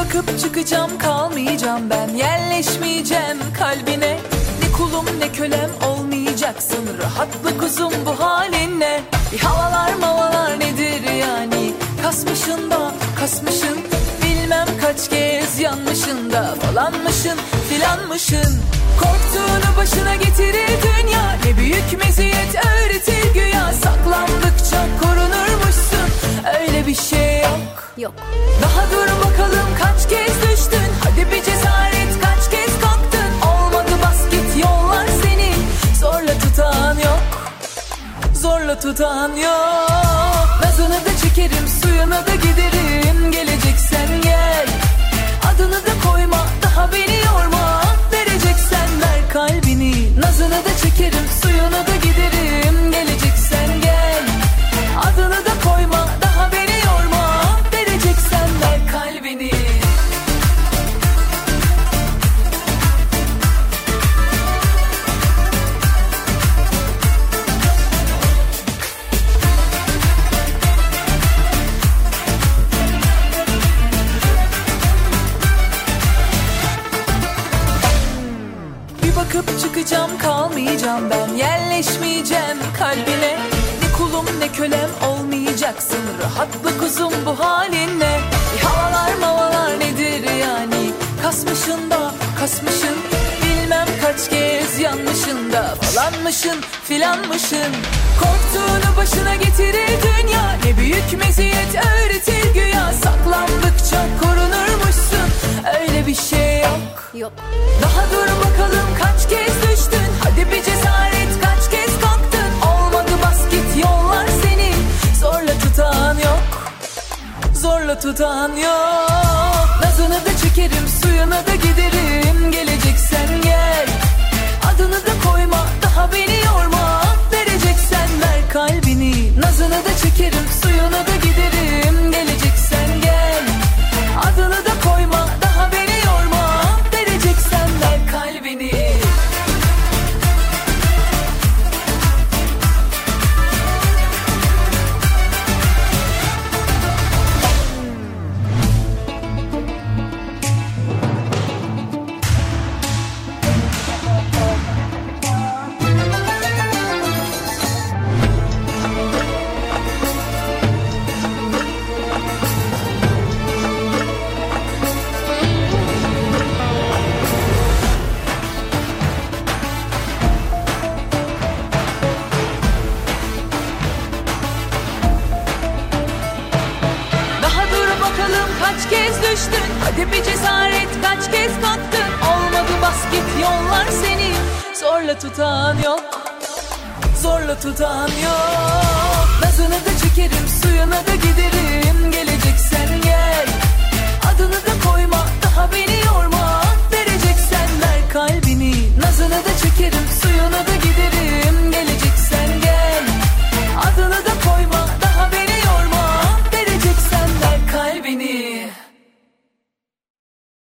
Bakıp çıkacağım, kalmayacağım ben, yerleşmeyeceğim kalbine. Ne kulum ne kölem olmayacaksın, rahatlık uzun bu halinle. Bir havalar mavalar nedir yani, kasmışın da kasmışın, bilmem kaç kez yanmışın da falanmışın filanmışın. Korktuğunu başına getirir dünya, ne büyük meziyet öğretir güya. Saklandıkça korunurmuşsun, öyle bir şey yok. Daha dur bakalım kaç kez düştün, hadi bir cesaret kaç kez kalktın. Olmadı bas git, yollar seni zorla tutan yok. Zorla tutan yok. Nazını da çekerim, suyuna da giderim, geleceksen gel. Adını da koyma, daha beni yorma, vereceksen ver kalbini. Nazını da çekerim, suyuna da giderim, geleceksen gel. Adını da koyma, daha beni yorma, vereceksen ver kalbini. Bakıp çıkacağım, kalmayacağım ben, yerleşmeyeceğim kalbine. Ne kulum ne kölem olmayacaksın, rahatlık uzun bu halinle. Bir havalar mavalar nedir yani, kasmışın da kasmışın, bilmem kaç kez yanmışın da falanmışın filanmışın. Korktuğunu başına getirir dünya, ne büyük meziyet öğretir güya. Saklandıkça korunurmuşsun, öyle bir şey yok. Daha dur bakalım kaç kez düştün, hadi bir cesaret kaç kez kalktın. Olmadı bas git, yollar seni zorla tutan yok. Zorla tutan yok. Nazını da çekerim, suyuna da giderim, geleceksen gel. Adını da koyma, daha beni yorma, vereceksen ver kalbini. Nazını da çekerim, suyuna da giderim, geleceksen gel. Adını da koyma, daha beni yorma, vereceksen ver kalbini. Kaç kez düştün, hadi bir cesaret kaç kez kalktın. Olmadı bas git, yollar seni zorla tutan yok. Zorla tutan yok. Nazını da çekerim, suyuna da giderim, geleceksen gel. Adını da koyma, daha beni yorma, vereceksen ver kalbini. Nazını da çekerim,